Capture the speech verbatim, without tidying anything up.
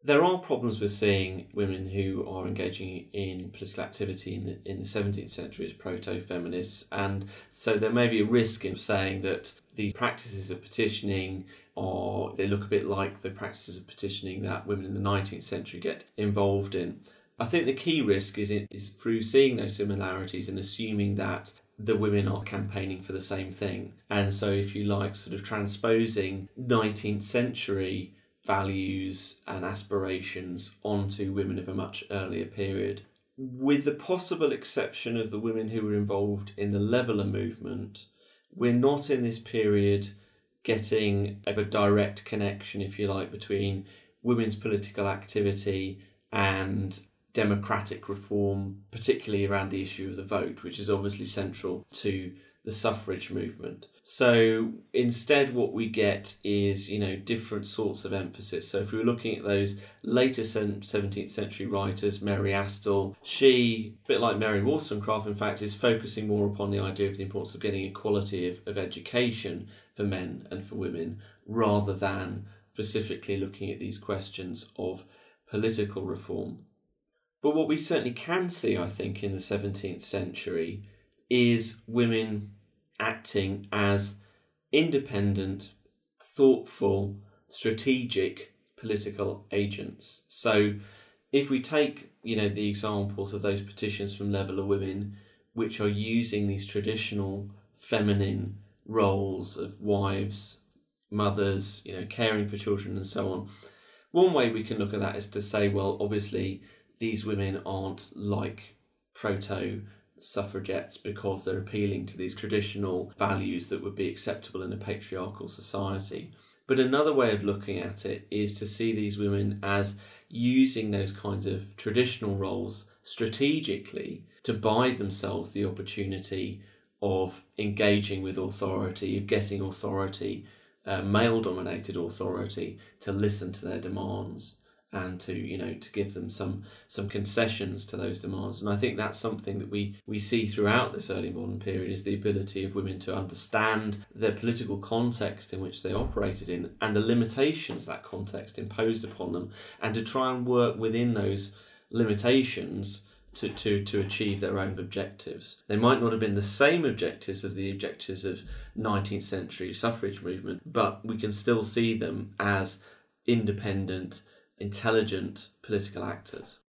There are problems with seeing women who are engaging in political activity in the, in the seventeenth century as proto-feminists, and so there may be a risk in saying that these practices of petitioning are, they look a bit like the practices of petitioning that women in the nineteenth century get involved in. I think the key risk is, in, is through seeing those similarities and assuming that the women are campaigning for the same thing. And so, if you like, sort of transposing nineteenth century values and aspirations onto women of a much earlier period. With the possible exception of the women who were involved in the Leveller movement, we're not in this period getting a direct connection, if you like, between women's political activity and democratic reform, particularly around the issue of the vote, which is obviously central to the suffrage movement. So instead what we get is, you know, different sorts of emphasis. So if we were looking at those later seventeenth century writers, Mary Astell, she, a bit like Mary Wollstonecraft, in fact, is focusing more upon the idea of the importance of getting equality of, of education for men and for women, rather than specifically looking at these questions of political reform. But what we certainly can see, I think, in the seventeenth century is women acting as independent, thoughtful, strategic political agents. So if we take, you know, the examples of those petitions from Leveller women, which are using these traditional feminine roles of wives, mothers, you know, caring for children and so on, one way we can look at that is to say, well, obviously these women aren't like proto suffragettes because they're appealing to these traditional values that would be acceptable in a patriarchal society. But another way of looking at it is to see these women as using those kinds of traditional roles strategically to buy themselves the opportunity of engaging with authority, of getting authority, uh, male-dominated authority, to listen to their demands and to, you know, to give them some some concessions to those demands. And I think that's something that we, we see throughout this early modern period, is the ability of women to understand the political context in which they operated in and the limitations that context imposed upon them, and to try and work within those limitations to, to, to achieve their own objectives. They might not have been the same objectives as the objectives of nineteenth century suffrage movement, but we can still see them as independent, intelligent political actors.